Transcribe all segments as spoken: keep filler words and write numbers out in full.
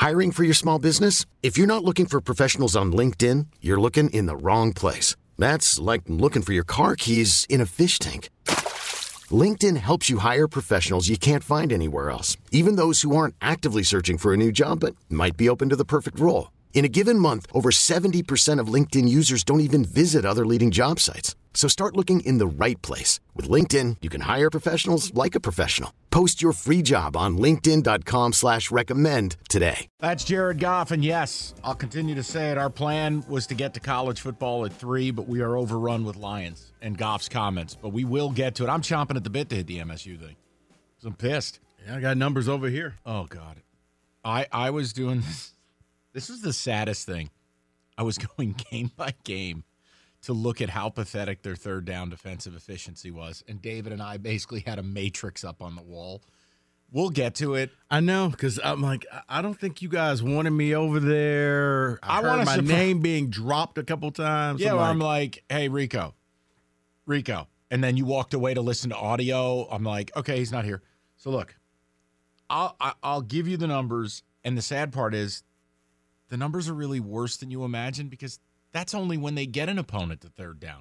Hiring for your small business? If you're not looking for professionals on LinkedIn, you're looking in the wrong place. That's like looking for your car keys in a fish tank. LinkedIn helps you hire professionals you can't find anywhere else, even those who aren't actively searching for a new job but might be open to the perfect role. In a given month, over seventy percent of LinkedIn users don't even visit other leading job sites. So start looking in the right place. With LinkedIn, you can hire professionals like a professional. Post your free job on linkedin.com slash recommend today. That's Jared Goff, and yes, I'll continue to say it. Our plan was to get to college football at three, but we are overrun with Lions and Goff's comments. But we will get to it. I'm chomping at the bit to hit the M S U thing. I'm pissed. Yeah, I got numbers over here. Oh, God. I, I was doing this. This is the saddest thing. I was going game by game to look at how pathetic their third down defensive efficiency was. And David and I basically had a matrix up on the wall. We'll get to it. I know, because I'm like, I don't think you guys wanted me over there. I, I heard my surprise- name being dropped a couple times. Yeah, I'm, like, like, I'm like, hey, Rico. Rico. And then you walked away to listen to audio. I'm like, okay, he's not here. So look, I'll I'll give you the numbers. And the sad part is the numbers are really worse than you imagine because that's only when they get an opponent to third down.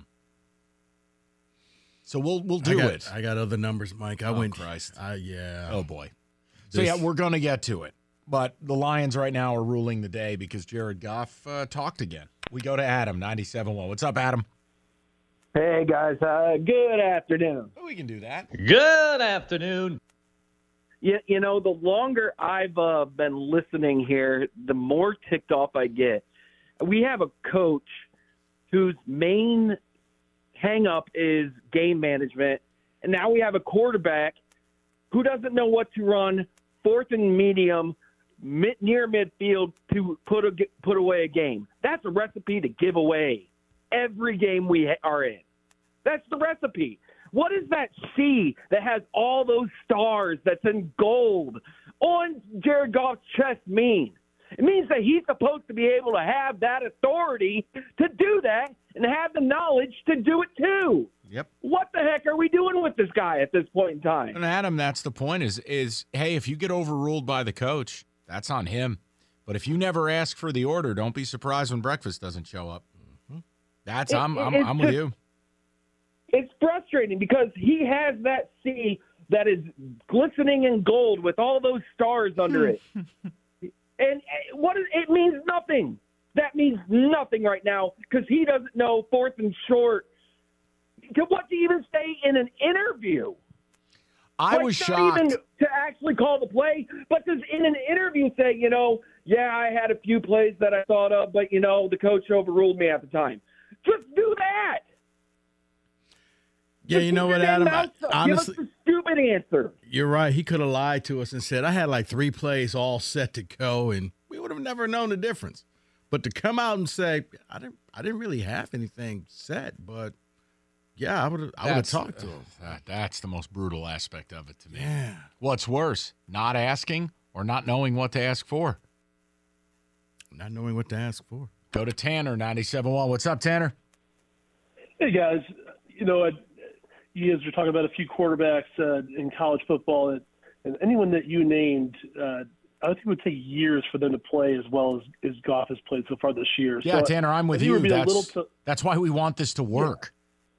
So we'll we'll do I got, it. I got other numbers, Mike. I oh, went. Christ. I, yeah. Oh, boy. So, This, yeah, we're going to get to it. But the Lions right now are ruling the day because Jared Goff uh, talked again. We go to Adam, ninety-seven point one. What's up, Adam? Hey, guys. Uh, good afternoon. Oh, we can do that. Good afternoon. You, you know, the longer I've uh, been listening here, the more ticked off I get. We have a coach whose main hang-up is game management, and now we have a quarterback who doesn't know what to run, fourth and medium, mid, near midfield to put a, put away a game. That's a recipe to give away every game we ha- are in. That's the recipe. What is that C that has all those stars that's in gold on Jared Goff's chest mean? It means that he's supposed to be able to have that authority to do that and have the knowledge to do it too. Yep. What the heck are we doing with this guy at this point in time? And Adam, that's the point is, is hey, if you get overruled by the coach, that's on him. But if you never ask for the order, don't be surprised when breakfast doesn't show up. Mm-hmm. That's it, I'm I'm, it's I'm just, with you. It's frustrating because he has that C that is glistening in gold with all those stars under it. And what is, it means nothing. That means nothing right now because he doesn't know fourth and short. What to even say in an interview? I like, was not shocked. Even to actually call the play, but does in an interview say, you know, yeah, I had a few plays that I thought of, but, you know, the coach overruled me at the time. Just do that. Yeah, Just you know keep what, your damn Adam? mouth shut. Honestly, give us the stupid answer. You're right. He could have lied to us and said, I had like three plays all set to go, and we would have never known the difference. But to come out and say, I didn't I didn't really have anything set, but yeah, I would have I would have talked to him. Uh, that's the most brutal aspect of it to me. Yeah. What's worse, not asking or not knowing what to ask for? Not knowing what to ask for. Go to Tanner, ninety-seven point one. What's up, Tanner? Hey, guys. You know, I, you guys were talking about a few quarterbacks uh, in college football, and, and anyone that you named, uh, I think it would take years for them to play as well as, as Goff has played so far this year. Yeah, so, Tanner, I'm with you. That's, t- that's why we want this to work.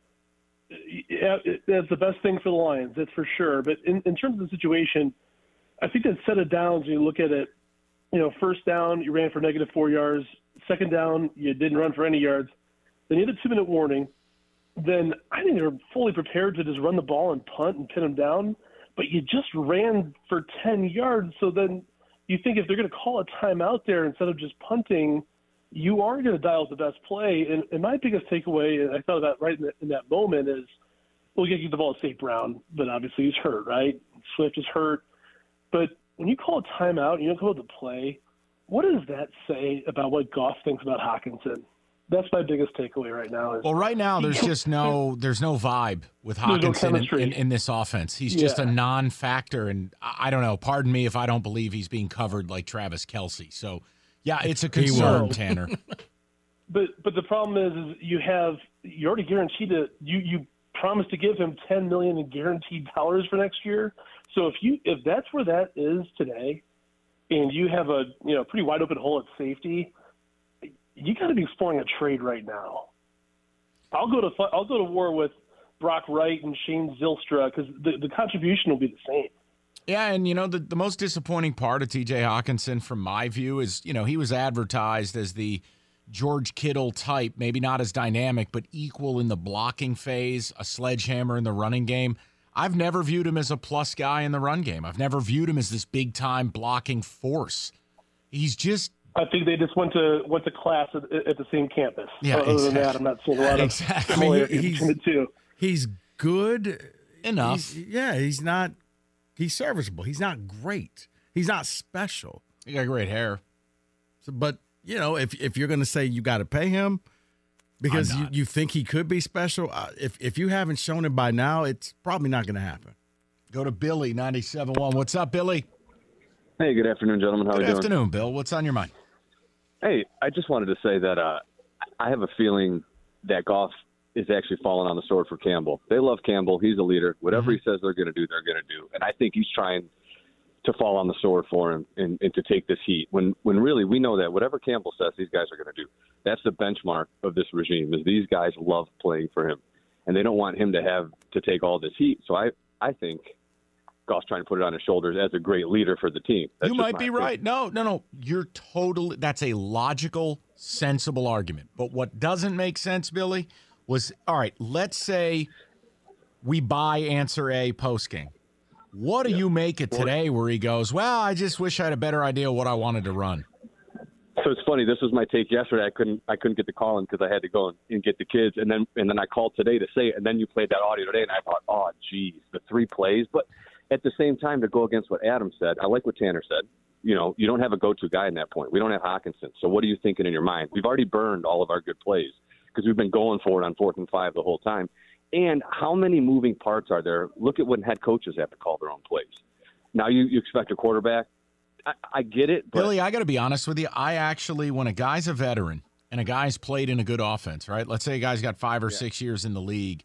Yeah, it, that's the best thing for the Lions, that's for sure. But in, in terms of the situation, I think that set of downs, when you look at it, you know, first down, you ran for negative four yards. Second down, you didn't run for any yards. Then you had a two-minute warning. Then I think they were fully prepared to just run the ball and punt and pin them down. But you just ran for ten yards. So then you think if they're going to call a timeout there instead of just punting, you are going to dial up the best play. And, and my biggest takeaway, and I thought about right in, the, in that moment, is, well, you got to give the ball to Saint Brown, but obviously he's hurt, right? Swift is hurt. But when you call a timeout, you don't call it the play, what does that say about what Goff thinks about Hockenson? That's my biggest takeaway right now. Is well, right now there's just no there's no vibe with Hockenson no in, in, in this offense. He's just yeah. a non-factor, and I don't know. Pardon me if I don't believe he's being covered like Travis Kelce. So, yeah, it's a concern, Tanner. But but the problem is, is you have you already guaranteed it. You you promised to give him ten million in guaranteed dollars for next year. So if you if that's where that is today, and you have a you know pretty wide open hole at safety, you got to be exploring a trade right now. I'll go to I'll go to war with Brock Wright and Shane Zylstra because the, the contribution will be the same. Yeah, and, you know, the, the most disappointing part of T J Hawkinson, from my view, is, you know, he was advertised as the George Kittle type, maybe not as dynamic, but equal in the blocking phase, a sledgehammer in the running game. I've never viewed him as a plus guy in the run game. I've never viewed him as this big-time blocking force. He's just... I think they just went to went to class at, at the same campus. Yeah, Other exactly. than that, I'm not seeing a lot of exactly. I mean, similarities he's, between the two. He's good. Enough. He's, yeah, he's not... He's serviceable. He's not great. He's not special. He got great hair. So, but, you know, if if you're going to say you got to pay him because you, you think he could be special, uh, if, if you haven't shown it by now, it's probably not going to happen. Go to Billy, ninety-seven point one. What's up, Billy? Hey, good afternoon, gentlemen. How Good are you doing? afternoon, Bill. What's on your mind? Hey, I just wanted to say that uh, I have a feeling that Goff is actually falling on the sword for Campbell. They love Campbell. He's a leader. Whatever he says they're going to do, they're going to do. And I think he's trying to fall on the sword for him and, and to take this heat. When when really we know that whatever Campbell says, these guys are going to do. That's the benchmark of this regime, is these guys love playing for him. And they don't want him to have to take all this heat. So I, I think Goff's trying to put it on his shoulders as a great leader for the team. That's You just might my be opinion. right. No, no, no. You're totally – that's a logical, sensible argument. But what doesn't make sense, Billy, was, all right, let's say we buy answer A post-game. What do you make it today where he goes, well, I just wish I had a better idea of what I wanted to run? So it's funny. This was my take yesterday. I couldn't. I couldn't get the call in because I had to go and get the kids, and then and then I called today to say it, and then you played that audio today, and I thought, oh, geez, the three plays. But at the same time, to go against what Adam said, I like what Tanner said. You know, you don't have a go-to guy in that point. We don't have Hawkinson. So what are you thinking in your mind? We've already burned all of our good plays because we've been going for it on fourth and five the whole time. And how many moving parts are there? Look at when head coaches have to call their own plays. Now you, you expect a quarterback. I, I get it. But Billy, I got to be honest with you. I actually, when a guy's a veteran and a guy's played in a good offense, right? Let's say a guy's got five or yeah. six years in the league.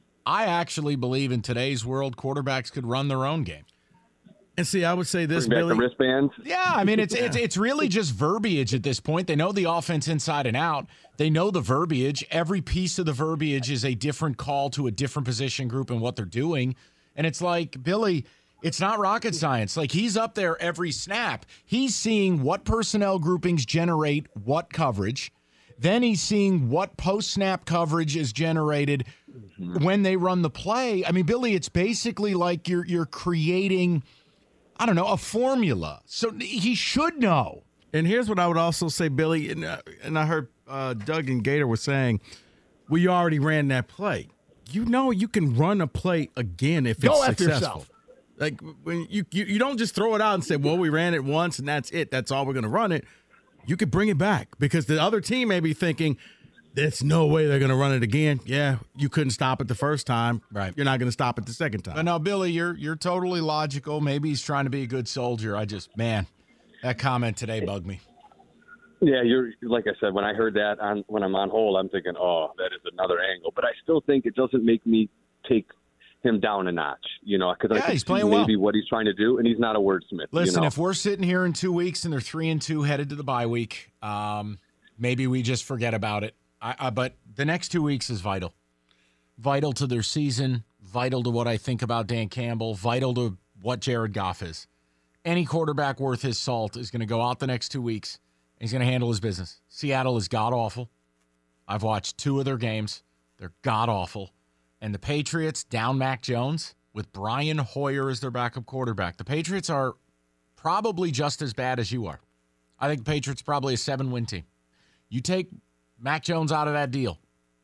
I actually believe in today's world, quarterbacks could run their own game. And see, I would say this, bring back Billy. the wristbands. Yeah, I mean, it's, yeah. it's it's really just verbiage at this point. They know the offense inside and out. They know the verbiage. Every piece of the verbiage is a different call to a different position group and what they're doing. And it's like, Billy, it's not rocket science. Like, he's up there every snap. He's seeing what personnel groupings generate what coverage. Then he's seeing what post-snap coverage is generated mm-hmm. when they run the play. I mean, Billy, it's basically like you're you're creating, I don't know, a formula. So he should know. And here's what I would also say, Billy, and, uh, and I heard uh, Doug and Gator were saying, we already ran that play. You know you can run a play again if Go it's after successful. yourself. Like, when you, you you don't just throw it out and say, well, we ran it once and that's it. That's all we're going to run it. You could bring it back because the other team may be thinking, there's no way they're going to run it again. Yeah, you couldn't stop it the first time. Right. You're not going to stop it the second time. But no, Billy, you're you're totally logical. Maybe he's trying to be a good soldier. I just, man, that comment today bugged me. Yeah, you're like I said, when I heard that on when I'm on hold, I'm thinking, oh, that is another angle. But I still think it doesn't make me take him down a notch, you know, because yeah, I can he's see playing maybe well. what he's trying to do, and he's not a wordsmith. Listen, you know? if we're sitting here in two weeks and they're three and two headed to the bye week, um, maybe we just forget about it. I, I, but the next two weeks is vital. Vital to their season, vital to what I think about Dan Campbell, vital to what Jared Goff is. Any quarterback worth his salt is going to go out the next two weeks, and he's going to handle his business. Seattle is god-awful. I've watched two of their games. They're god-awful. And the Patriots, down Mac Jones, with Brian Hoyer as their backup quarterback. The Patriots are probably just as bad as you are. I think the Patriots are probably a seven-win team. You take Mac Jones out of that deal,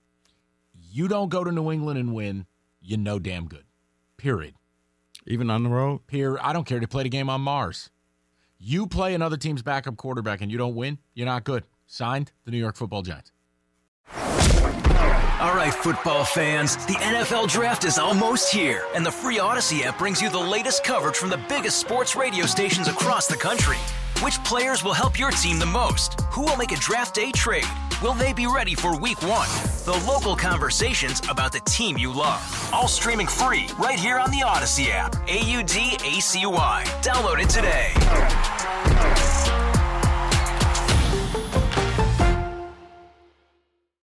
you don't go to New England and win, you know damn good. Period. Even on the road? Period. I don't care to play the game on Mars. You play another team's backup quarterback and you don't win, you're not good. Signed, the New York Football Giants. All right, football fans, the N F L Draft is almost here, and the free Odyssey app brings you the latest coverage from the biggest sports radio stations across the country. Which players will help your team the most? Who will make a draft day trade? Will they be ready for week one? The local conversations about the team you love. All streaming free right here on the Odyssey app. A U D A C Y. Download it today.